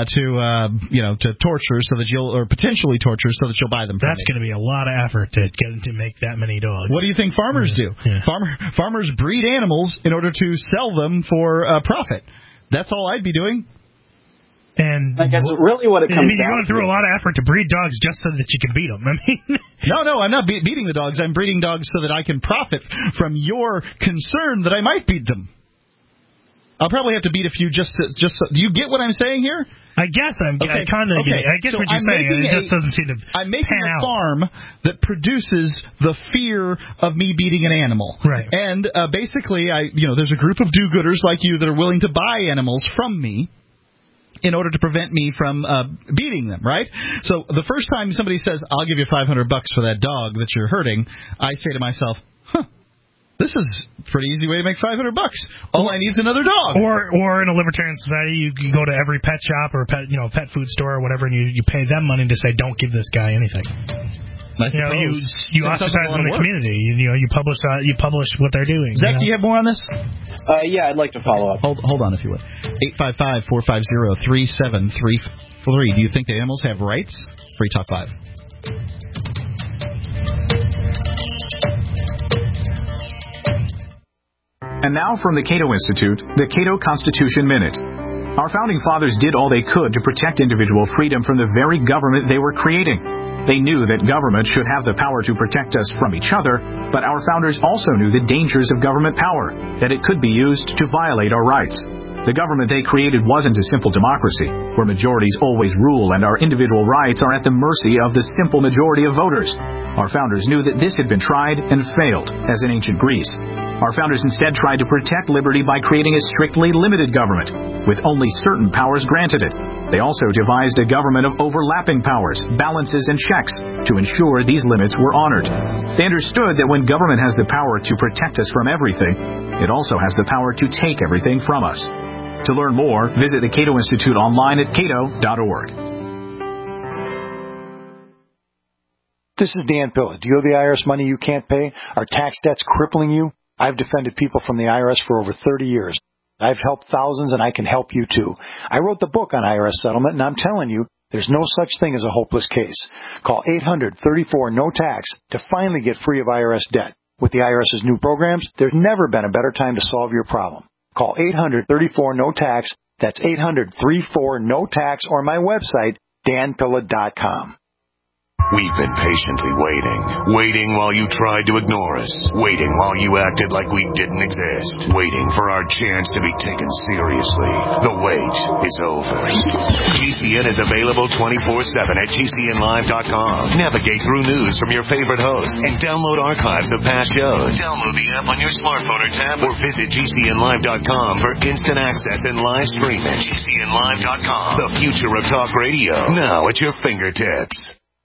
to torture so that or potentially torture so that you'll buy them from me. That's going to be a lot of effort to get into make that many dogs. What do you think farmers do? Yeah. Farmers breed animals in order to sell them for profit. That's all I'd be doing. And I guess really what it comes down to. You're going through a lot of effort to breed dogs just so that you can beat them. I mean, no, I'm not beating the dogs. I'm breeding dogs so that I can profit from your concern that I might beat them. I'll probably have to beat a few just so, do you get what I'm saying here? I guess I kind of get it. I guess so what you're saying. It just doesn't seem to I'm making a farm that produces the fear of me beating an animal. Right. And basically, there's a group of do-gooders like you that are willing to buy animals from me in order to prevent me from beating them, right? So the first time somebody says, I'll give you $500 for that dog that you're hurting, I say to myself, this is a pretty easy way to make $500. All I need is another dog. Or in a libertarian society, you go to every pet shop or pet food store or whatever, and you pay them money to say, don't give this guy anything. You ostracize them in the community. You publish what they're doing. Zach, do you have more on this? Yeah, I'd like to follow up. Hold on, if you would. 855-450-3733. Do you think the animals have rights? Free Talk Live. And now from the Cato Institute, the Cato Constitution Minute. Our founding fathers did all they could to protect individual freedom from the very government they were creating. They knew that government should have the power to protect us from each other, but our founders also knew the dangers of government power, that it could be used to violate our rights. The government they created wasn't a simple democracy, where majorities always rule and our individual rights are at the mercy of the simple majority of voters. Our founders knew that this had been tried and failed, as in ancient Greece. Our founders instead tried to protect liberty by creating a strictly limited government, with only certain powers granted it. They also devised a government of overlapping powers, balances, and checks to ensure these limits were honored. They understood that when government has the power to protect us from everything, it also has the power to take everything from us. To learn more, visit the Cato Institute online at cato.org. This is Dan Pilla. Do you owe the IRS money you can't pay? Are tax debts crippling you? I've defended people from the IRS for over 30 years. I've helped thousands, and I can help you too. I wrote the book on IRS settlement, and I'm telling you, there's no such thing as a hopeless case. Call 800-34-NO-TAX to finally get free of IRS debt. With the IRS's new programs, there's never been a better time to solve your problem. Call 800-34-NO-TAX. That's 800-34-NO-TAX, or my website, danpilla.com. We've been patiently waiting while you tried to ignore us, waiting while you acted like we didn't exist, waiting for our chance to be taken seriously. The wait is over. GCN is available 24/7 at GCNlive.com. Navigate through news from your favorite hosts and download archives of past shows. Download the app on your smartphone or tab or visit GCNlive.com for instant access and live streaming. GCNlive.com, the future of talk radio, now at your fingertips.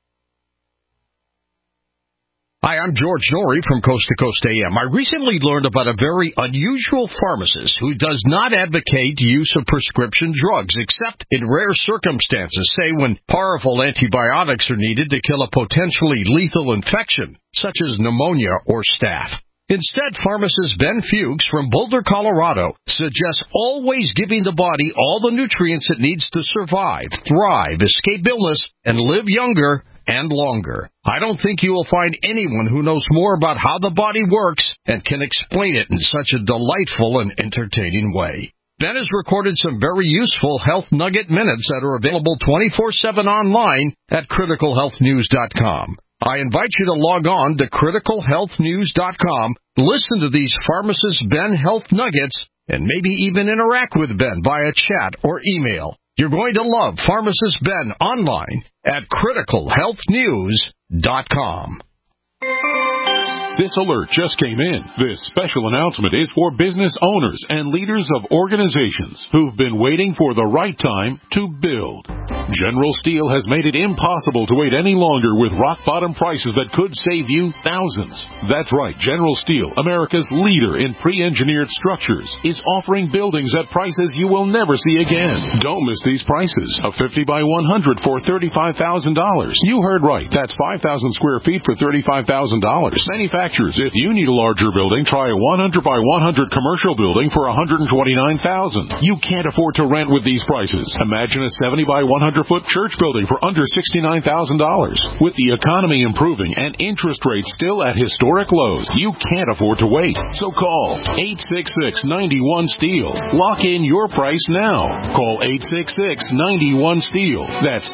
Hi, I'm George Norrie from Coast to Coast AM. I recently learned about a very unusual pharmacist who does not advocate use of prescription drugs, except in rare circumstances, say when powerful antibiotics are needed to kill a potentially lethal infection, such as pneumonia or staph. Instead, pharmacist Ben Fuchs from Boulder, Colorado, suggests always giving the body all the nutrients it needs to survive, thrive, escape illness, and live younger and longer. I don't think you will find anyone who knows more about how the body works and can explain it in such a delightful and entertaining way. Ben has recorded some very useful Health Nugget Minutes that are available 24/7 online at criticalhealthnews.com. I invite you to log on to criticalhealthnews.com, listen to these Pharmacist Ben Health Nuggets, and maybe even interact with Ben via chat or email. You're going to love Pharmacist Ben online at criticalhealthnews.com. This alert just came in. This special announcement is for business owners and leaders of organizations who've been waiting for the right time to build. General Steel has made it impossible to wait any longer with rock-bottom prices that could save you thousands. That's right, General Steel, America's leader in pre-engineered structures, is offering buildings at prices you will never see again. Don't miss these prices. A 50 by 100 for $35,000. You heard right. That's 5,000 square feet for $35,000. Manufacturers, if you need a larger building, try a 100 by 100 commercial building for $129,000. You can't afford to rent with these prices. Imagine a 70 by 100-foot church building for under $69,000. With the economy improving and interest rates still at historic lows, you can't afford to wait. So call 866-91-STEEL. Lock in your price now. Call 866-91-STEEL. That's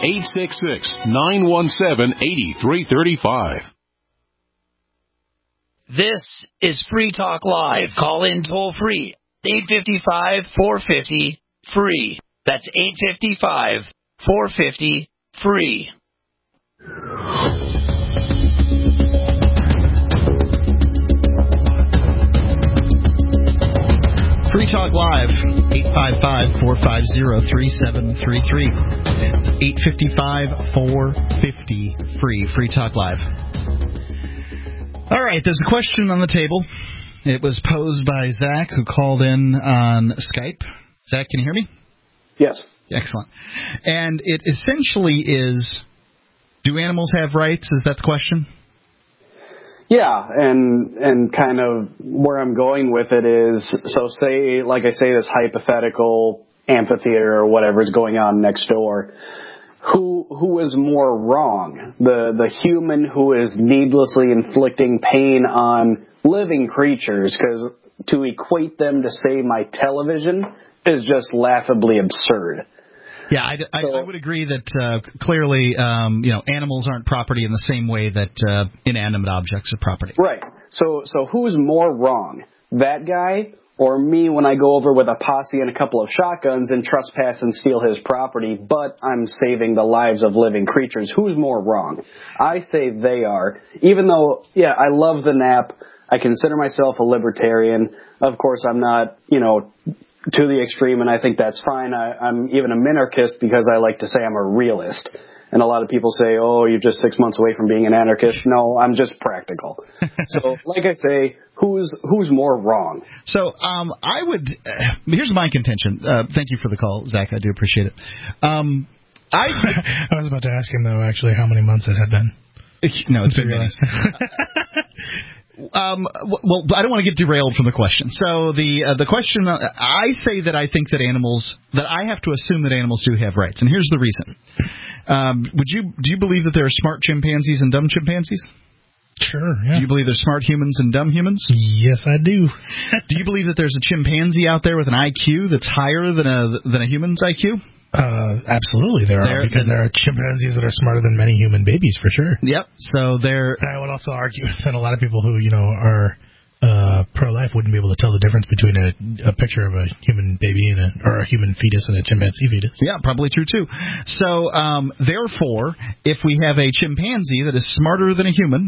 866-917-8335. This is Free Talk Live. Call in toll free. 855-450-FREE. That's 855-450-FREE. Free Talk Live, 855-450-3733. It's 855-450-FREE. Free Talk Live. All right, there's a question on the table. It was posed by Zach, who called in on Skype. Zach, can you hear me? Yes. Excellent. And it essentially is, do animals have rights? Is that the question? Yeah, and kind of where I'm going with it is, so say, like I say, this hypothetical amphitheater or whatever is going on next door. Who is more wrong? The human who is needlessly inflicting pain on living creatures, because to equate them to, say, my television is just laughably absurd. Yeah, I would agree that clearly, animals aren't property in the same way that inanimate objects are property. Right. So who's more wrong? That guy or me when I go over with a posse and a couple of shotguns and trespass and steal his property, but I'm saving the lives of living creatures? Who's more wrong? I say they are. Even though, yeah, I love the nap. I consider myself a libertarian. Of course, I'm not, to the extreme, and I think that's fine. I'm even a minarchist because I like to say I'm a realist. And a lot of people say, oh, you're just 6 months away from being an anarchist. No, I'm just practical. So, like I say, who's more wrong? So I would here's my contention. Thank you for the call, Zach. I do appreciate it. I was about to ask him, though, actually, how many months it had been. No, it's been many. Well, I don't want to get derailed from the question. So the question, I say that I think that I have to assume that animals do have rights, and here's the reason. Do you believe that there are smart chimpanzees and dumb chimpanzees? Sure, yeah. Do you believe there's smart humans and dumb humans? Yes, I do. Do you believe that there's a chimpanzee out there with an IQ that's higher than a human's IQ? Absolutely, there are, because there are chimpanzees that are smarter than many human babies, for sure. Yep. So they're. I would also argue that a lot of people who are pro-life wouldn't be able to tell the difference between a picture of a human baby or a human fetus and a chimpanzee fetus. Yeah, probably true too. So therefore, if we have a chimpanzee that is smarter than a human,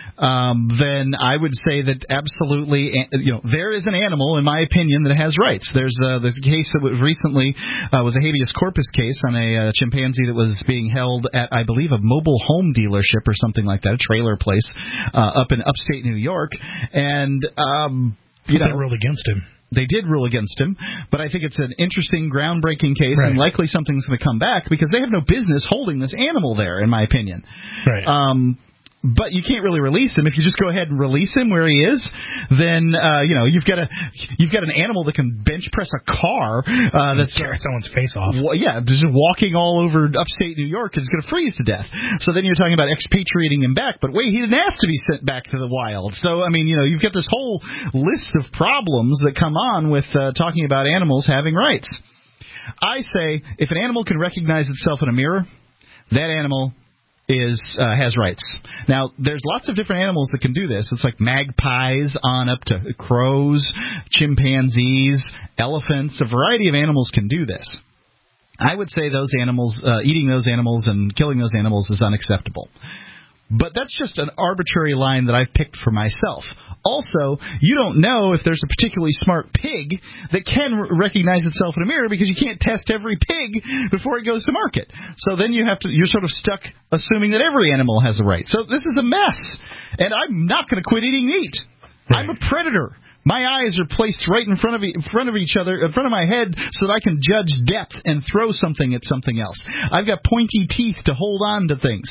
then I would say that absolutely, there is an animal, in my opinion, that has rights. There's the case that was recently was a habeas corpus case on a chimpanzee that was being held at, I believe, a mobile home dealership or something like that, a trailer place up in upstate New York, and they ruled against him. They did rule against him, but I think it's an interesting, groundbreaking case, and likely something's going to come back because they have no business holding this animal there, in my opinion. Right. But you can't really release him. If you just go ahead and release him where he is, then you've got an animal that can bench press a car that's tear someone's face off. Just walking all over upstate New York is going to freeze to death. So then you're talking about expatriating him back. But wait, he didn't ask to be sent back to the wild. So I mean, you've got this whole list of problems that come on with talking about animals having rights. I say if an animal can recognize itself in a mirror, that animal has rights. Now, there's lots of different animals that can do this. It's like magpies on up to crows, chimpanzees, elephants. A variety of animals can do this. I would say those animals, eating those animals and killing those animals is unacceptable. But that's just an arbitrary line that I've picked for myself. Also, you don't know if there's a particularly smart pig that can recognize itself in a mirror because you can't test every pig before it goes to market. So then you're sort of stuck assuming that every animal has a right. So this is a mess. And I'm not going to quit eating meat. I'm a predator. My eyes are placed right in front of each other, in front of my head, so that I can judge depth and throw something at something else. I've got pointy teeth to hold on to things.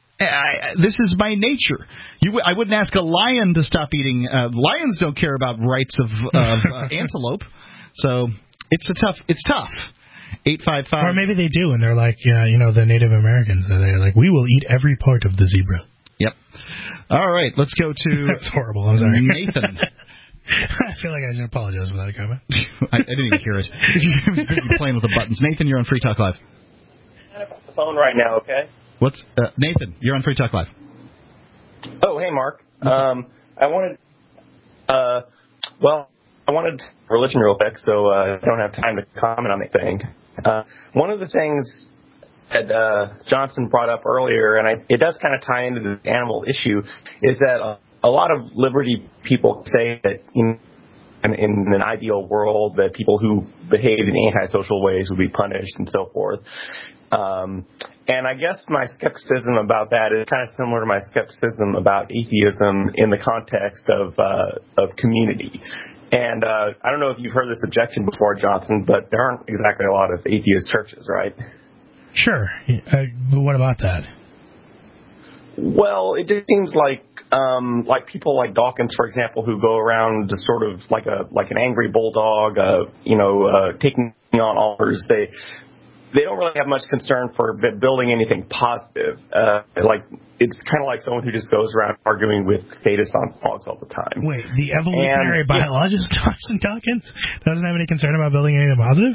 This is my nature. I wouldn't ask a lion to stop eating. Lions don't care about rights of antelope. So it's tough. 855. Or maybe they do, and they're like, the Native Americans. They're like, we will eat every part of the zebra. Yep. All right, let's go to. That's horrible. I'm sorry, Nathan. I feel like I should apologize for that comment. I didn't even hear it. You're playing with the buttons. Nathan, you're on Free Talk Live. I'm on the phone right now. Okay. What's Nathan? You're on Free Talk Live. Oh, hey, Mark. I wanted religion real quick, so I don't have time to comment on anything. One of the things that Johnson brought up earlier, and it does kind of tie into the animal issue, is that a lot of liberty people say that in an ideal world that people who behave in antisocial ways would be punished and so forth. And I guess my skepticism about that is kind of similar to my skepticism about atheism in the context of community. And I don't know if you've heard this objection before, Johnson, but there aren't exactly a lot of atheist churches, right? Sure. But what about that? Well, it just seems like people like Dawkins, for example, who go around just sort of like an angry bulldog, taking on offers. They don't really have much concern for building anything positive. It's kind of like someone who just goes around arguing with statists on blogs all the time. Wait, the evolutionary biologist Johnson Dawkins doesn't have any concern about building anything positive?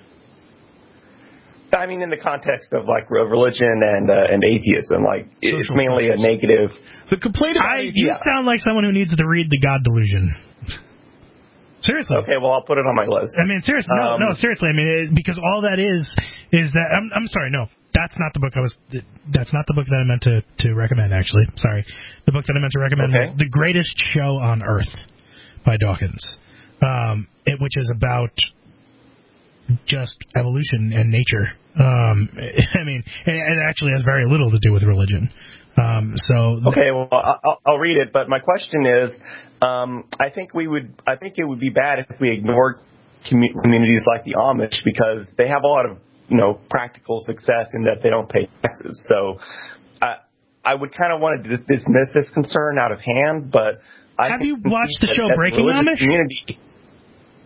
I mean, in the context of religion and atheism, it's mainly a negative. The complaint you sound like someone who needs to read The God Delusion. Seriously. Okay, well, I'll put it on my list. I mean, seriously. No, seriously. I mean, because all that is that I'm sorry. No, that's not the book that's not the book that I meant to recommend. Actually, sorry. The book that I meant to recommend is The Greatest Show on Earth by Dawkins, which is about just evolution and nature. I mean, it actually has very little to do with religion. Okay, well, I'll read it. But my question is, I think it would be bad if we ignored communities like the Amish because they have a lot of practical success in that they don't pay taxes. So I would kind of want to dismiss this concern out of hand. But have you watched the show Breaking Amish?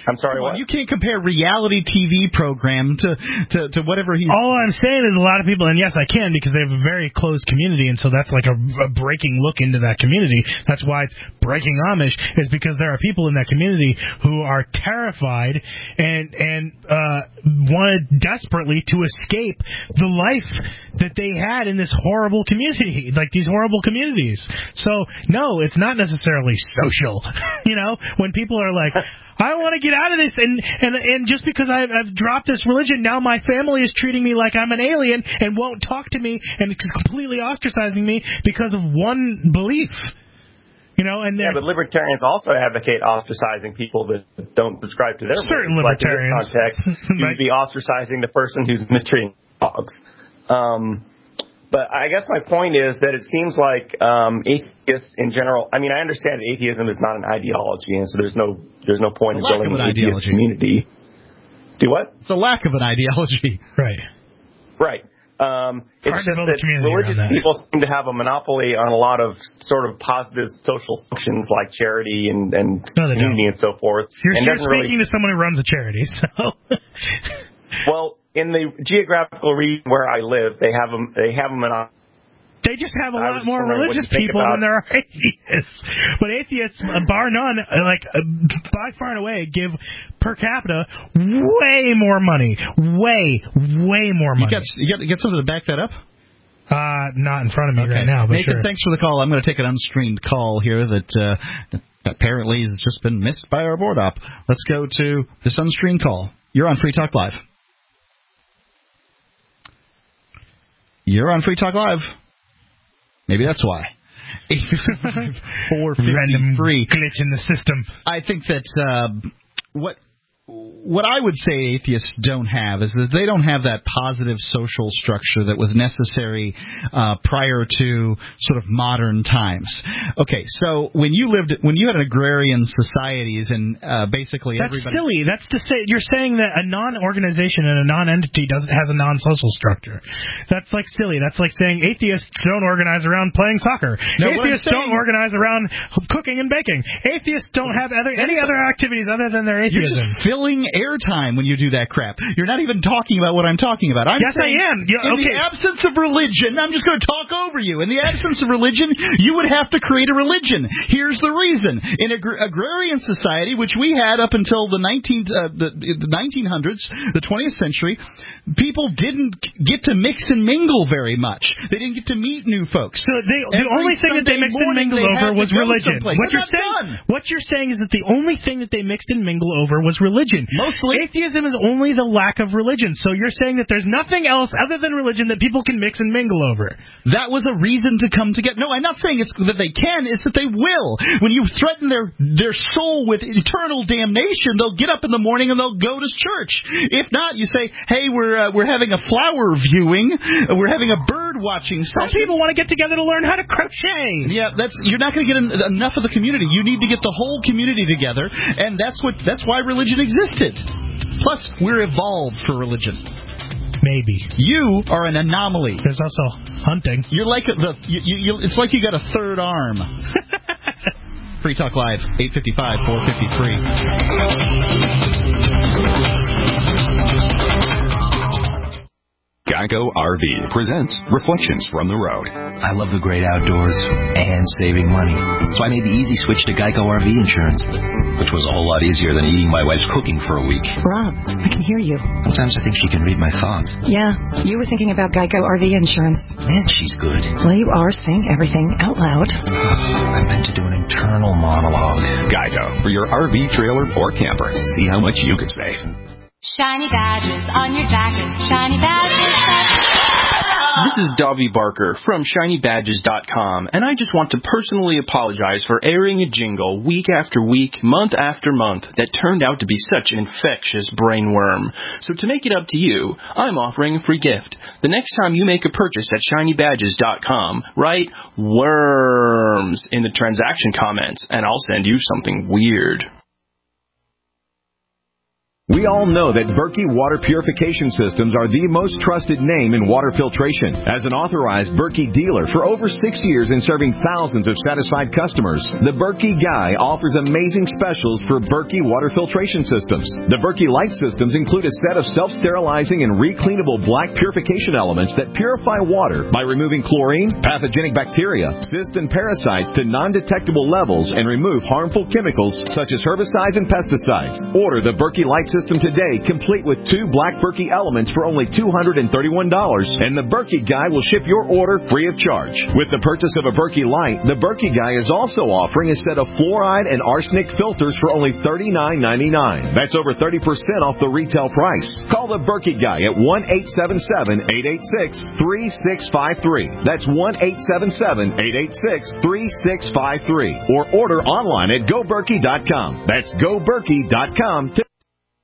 I'm sorry, Come on, what? you can't compare reality TV program to whatever he's... All I'm saying is a lot of people, and yes, I can, because they have a very closed community, and so that's like a breaking look into that community. That's why it's Breaking Amish, is because there are people in that community who are terrified and wanted desperately to escape the life that they had in this horrible community, like these horrible communities. So, no, it's not necessarily social. When people are like, I want to get out of this, and just because I've dropped this religion, now my family is treating me like I'm an alien and won't talk to me and is completely ostracizing me because of one belief. But libertarians also advocate ostracizing people that don't subscribe to their certain beliefs. libertarians. Like in this context, you'd be ostracizing the person who's mistreating dogs. But I guess my point is that it seems like atheists in general. I mean, I understand that atheism is not an ideology, and so there's no point in building an atheist community. Do what? It's a lack of an ideology. Right. Right. It's just that religious people seem to have a monopoly on a lot of sort of positive social functions like charity and community and so forth. You're speaking to someone who runs a charity, so. Well, in the geographical region where I live, they have a monopoly. They just have a lot more religious people than there are atheists. But atheists, bar none, by far and away, give per capita way more money. Way more money. You got something to back that up? Not in front of me right now. But Nathan, sure. Thanks for the call. I'm going to take an unstreamed call here that apparently has just been missed by our board op. Let's go to this unstreamed call. You're on Free Talk Live. You're on Free Talk Live. Maybe that's why. 453. Random glitch in the system. I think that what I would say atheists don't have is that they don't have that positive social structure that was necessary prior to sort of modern times. Okay, so when you had agrarian societies and basically that's silly. That's to say you're saying that a non-organization and a non-entity has a non-social structure. That's like silly. That's like saying atheists don't organize around playing soccer. No, atheists don't organize around cooking and baking. Atheists don't have any other activities other than their atheism. Filling airtime when you do that crap. You're not even talking about what I'm talking about. Yes, I am. In the absence of religion, I'm just going to talk over you. In the absence of religion, you would have to create a religion. Here's the reason. In agrarian society, which we had up until the 1900s, the 20th century, people didn't get to mix and mingle very much. They didn't get to meet new folks. So the only thing that they mixed and mingled over was religion. What you're saying is that the only thing that they mixed and mingled over was religion. Mostly. Atheism is only the lack of religion. So you're saying that there's nothing else other than religion that people can mix and mingle over. That was a reason to come together. No, I'm not saying it's that they can. It's that they will. When you threaten their soul with eternal damnation, they'll get up in the morning and they'll go to church. If not, you say, hey, we're having a flower viewing. We're having a bird watching session. Some people want to get together to learn how to crochet. Yeah, you're not going to get enough of the community. You need to get the whole community together, and that's why religion existed. Plus, we're evolved for religion. Maybe. You are an anomaly. There's also hunting. You're like it's like you got a third arm. Free Talk Live, 855, 453. Geico RV presents Reflections from the Road. I love the great outdoors and saving money, so I made the easy switch to Geico RV insurance, which was a whole lot easier than eating my wife's cooking for a week. Rob, I can hear you. Sometimes I think she can read my thoughts. Yeah, you were thinking about Geico RV insurance. Man, she's good. Well, you are saying everything out loud. I meant to do an internal monologue. Geico, for your RV, trailer, or camper. See how much you could save. Shiny badges on your jacket. Shiny badges. This is Davi Barker from ShinyBadges.com, and I just want to personally apologize for airing a jingle week after week, month after month, that turned out to be such an infectious brainworm. So to make it up to you, I'm offering a free gift. The next time you make a purchase at ShinyBadges.com, write worms in the transaction comments, and I'll send you something weird. We all know that Berkey Water Purification Systems are the most trusted name in water filtration. As an authorized Berkey dealer for over 6 years and serving thousands of satisfied customers, the Berkey Guy offers amazing specials for Berkey Water Filtration Systems. The Berkey Light Systems include a set of self-sterilizing and recleanable black purification elements that purify water by removing chlorine, pathogenic bacteria, cysts, and parasites to non-detectable levels and remove harmful chemicals such as herbicides and pesticides. Order the Berkey Light System today, complete with 2 black Berkey elements for only $231, and the Berkey Guy will ship your order free of charge. With the purchase of a Berkey Light, the Berkey Guy is also offering a set of fluoride and arsenic filters for only $39.99. That's over 30% off the retail price. Call the Berkey Guy at 1-877-886-3653. That's 1-877-886-3653. Or order online at GoBerkey.com. That's GoBerkey.com.